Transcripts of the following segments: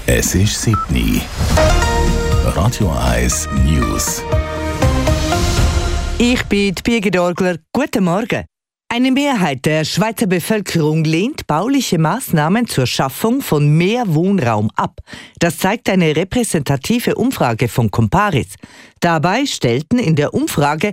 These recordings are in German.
Es ist 7 Uhr. Radio 1 News. Ich bin die Birgit Orgler. Guten Morgen. Eine Mehrheit der Schweizer Bevölkerung lehnt bauliche Maßnahmen zur Schaffung von mehr Wohnraum ab. Das zeigt eine repräsentative Umfrage von Comparis. Dabei stellten in der Umfrage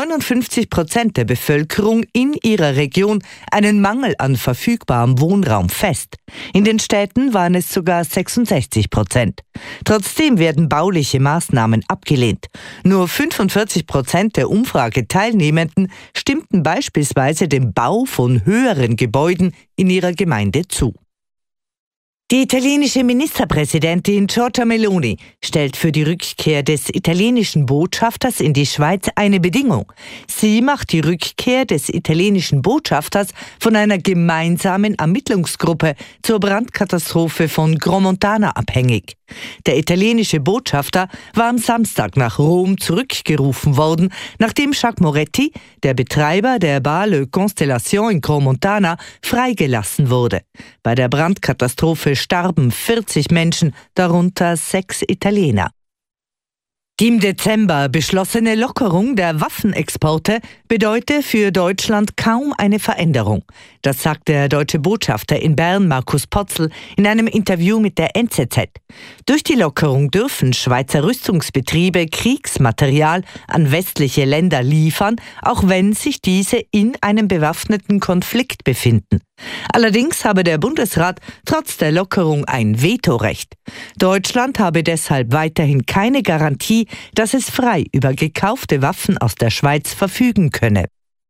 59% der Bevölkerung in ihrer Region einen Mangel an verfügbarem Wohnraum fest. In den Städten waren es sogar 66%. Trotzdem werden bauliche Maßnahmen abgelehnt. Nur 45% der Umfrageteilnehmenden stimmten beispielsweise dem Bau von höheren Gebäuden in ihrer Gemeinde zu. Die italienische Ministerpräsidentin Giorgia Meloni stellt für die Rückkehr des italienischen Botschafters in die Schweiz eine Bedingung. Sie macht die Rückkehr des italienischen Botschafters von einer gemeinsamen Ermittlungsgruppe zur Brandkatastrophe von Gromontana abhängig. Der italienische Botschafter war am Samstag nach Rom zurückgerufen worden, nachdem Jacques Moretti, der Betreiber der Bar Le Constellation in Gromontana, freigelassen wurde. Bei der Brandkatastrophe starben 40 Menschen, darunter 6 Italiener. Die im Dezember beschlossene Lockerung der Waffenexporte bedeutet für Deutschland kaum eine Veränderung. Das sagt der deutsche Botschafter in Bern, Markus Potzel, in einem Interview mit der NZZ. Durch die Lockerung dürfen Schweizer Rüstungsbetriebe Kriegsmaterial an westliche Länder liefern, auch wenn sich diese in einem bewaffneten Konflikt befinden. Allerdings habe der Bundesrat trotz der Lockerung ein Vetorecht. Deutschland habe deshalb weiterhin keine Garantie, dass es frei über gekaufte Waffen aus der Schweiz verfügen könne.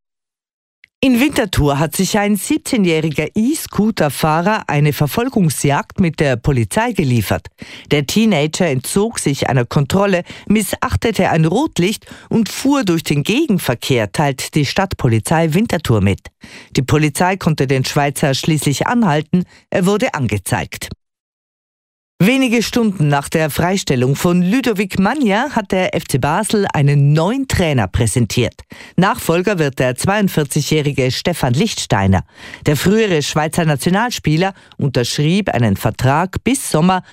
In Winterthur hat sich ein 17-jähriger E-Scooter-Fahrer eine Verfolgungsjagd mit der Polizei geliefert. Der Teenager entzog sich einer Kontrolle, missachtete ein Rotlicht und fuhr durch den Gegenverkehr, teilt die Stadtpolizei Winterthur mit. Die Polizei konnte den Schweizer schließlich anhalten, er wurde angezeigt. Wenige Stunden nach der Freistellung von Ludovic Magna hat der FC Basel einen neuen Trainer präsentiert. Nachfolger wird der 42-jährige Stefan Lichtsteiner. Der frühere Schweizer Nationalspieler unterschrieb einen Vertrag bis Sommer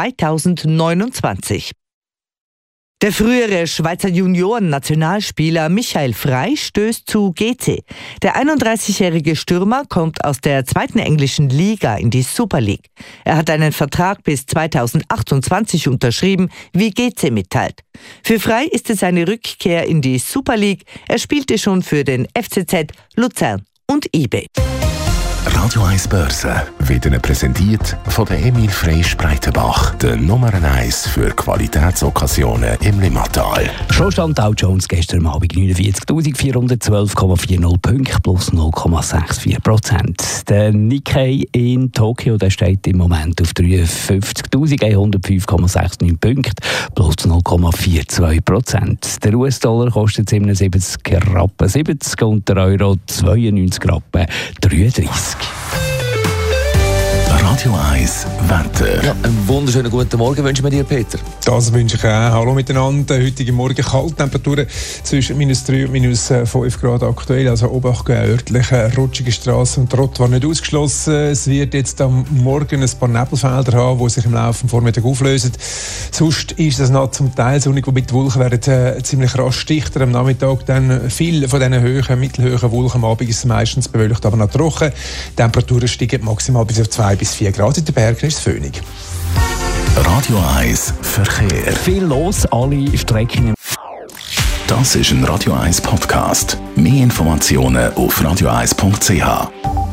2029. Der frühere Schweizer Junioren-Nationalspieler Michael Frey stößt zu GC. Der 31-jährige Stürmer kommt aus der 2. englischen Liga in die Super League. Er hat einen Vertrag bis 2028 unterschrieben, wie GC mitteilt. Für Frey ist es eine Rückkehr in die Super League. Er spielte schon für den FCZ, Luzern und IB. Radio 1 Börse wird Ihnen präsentiert von der Emil Frey Spreitenbach, der Nummer 1 für Qualitätsokkasionen im Limmatal. Schon stand Dow Jones gestern Abend 49.412,40 Punkte plus 0,64%. Der Nikkei in Tokio der steht im Moment auf 53.105,69 Punkte plus 0,42%. Der US-Dollar kostet 77,70 und der Euro 92,33. Radio 1 Wetter. Ja, einen wunderschönen guten Morgen wünschen wir dir, Peter. Das wünsche ich auch. Hallo miteinander. Heute Morgen Kalttemperaturen zwischen -3 und -5 Grad aktuell. Also Obacht örtliche rutschige Straßen und Trott war nicht ausgeschlossen. Es wird jetzt am Morgen ein paar Nebelfelder haben, die sich im Laufe des Vormittags auflösen. Sonst ist es noch zum Teil sonnig, wobei die Wolken werden ziemlich rasch dichter. Am Nachmittag dann viel von diesen mittelhohen Wolken. Am Abend ist es meistens bewölkt, aber noch trocken. Die Temperaturen steigen maximal bis auf 2 bis 4 Grad. In den Bergen ist es föhnig. Radio 1 Verkehr. Viel los, alle Strecken. Das ist ein Radio 1 Podcast. Mehr Informationen auf radio1.ch.